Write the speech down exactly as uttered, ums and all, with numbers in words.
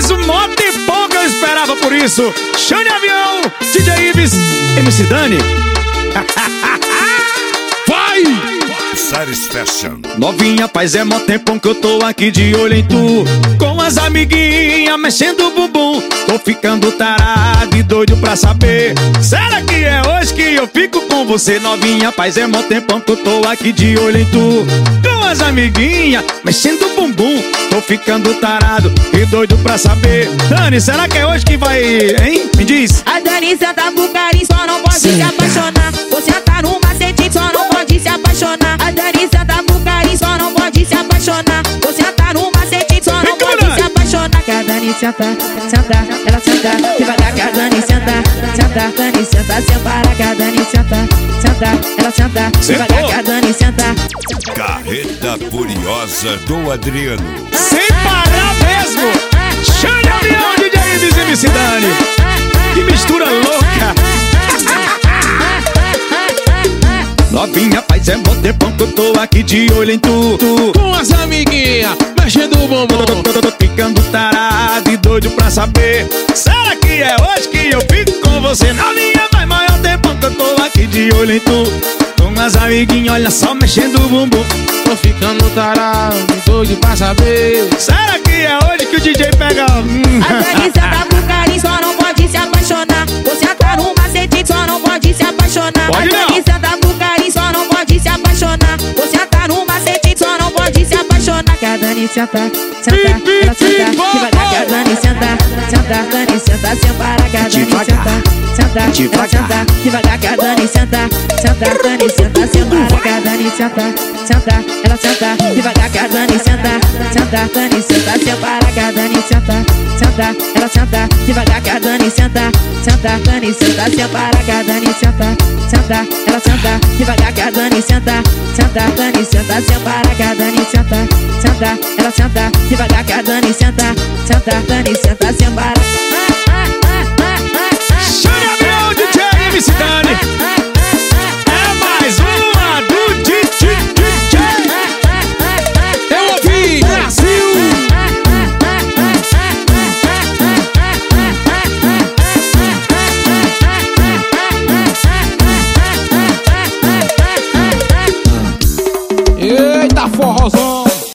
Faz um mó tempão que eu esperava por isso. Xande Avião, D J Ives, M C Dani. Vai! Satisfaction. Novinha, faz é mó tempão que eu tô aqui de olho em tu, com as amiguinhas mexendo o bumbum. Tô ficando tarado e doido pra saber, será que é hoje que eu fico com você? Novinha, faz é mó tempão que eu tô aqui de olho em tu, com as amiguinhas mexendo o bumbum. Tô ficando tarado e doido pra saber. Dani, será que é hoje que vai, hein? Me diz. A Dani senta pro carinho, só não pode se apaixonar. Você tá no macete, só não pode se apaixonar. A Dani senta pro carinho, só não pode se apaixonar. Você tá no macete, só não pode se apaixonar. Que a Dani senta, senta, ela senta devagar. Que a Dani senta, senta, Dani senta sem parar. Que a Dani senta, senta, ela senta devagar. Que a Dani senta. Carreta Furiosa do Adriano. Sem parar mesmo. Xande Avião, D J Ives e M C Dani. Que mistura louca. Novinha, faz é bom tempão que eu tô aqui de olho em tu, tu. Com as amiguinhas mexendo o bumbum. Tô, tô, tô, tô ficando tarado e doido pra saber, será que é hoje que eu fico com você? Novinha, faz maior tempão que eu tô aqui de olho em tu, com as amiguinhas, olha só, mexendo o bumbum. Tô ficando tarado e doido pra saber, será que é hoje que o D J pega? Hum. A Dani senta pro carinho, só não pode se apaixonar. Você tá no macete, só não pode se apaixonar. Pode a Dani senta pro carinho, só não pode se apaixonar. Você tá no macete, só não pode se apaixonar. Que a Dani senta, senta, ela senta devagar. Que a Dani senta, senta, Dani senta sem parar. Que a Dani senta, senta, ela senta devagar. Que a Dani senta, senta, Dani senta sem parar. Que a Dani senta, senta, ela senta devagar. Que a Dani senta, senta, Dani senta sem parar. Que a Dani senta, senta, ela senta devagar. Que a Dani senta, senta, Dani senta sem parar. Que a Dani senta, senta, ela senta devagar. Que a Dani senta, senta, Dani senta sem parar. Que a Dani senta, senta, ela senta devagar. Que a Dani senta, senta, Dani senta sem parar. Xande Avião, D J M C Dani.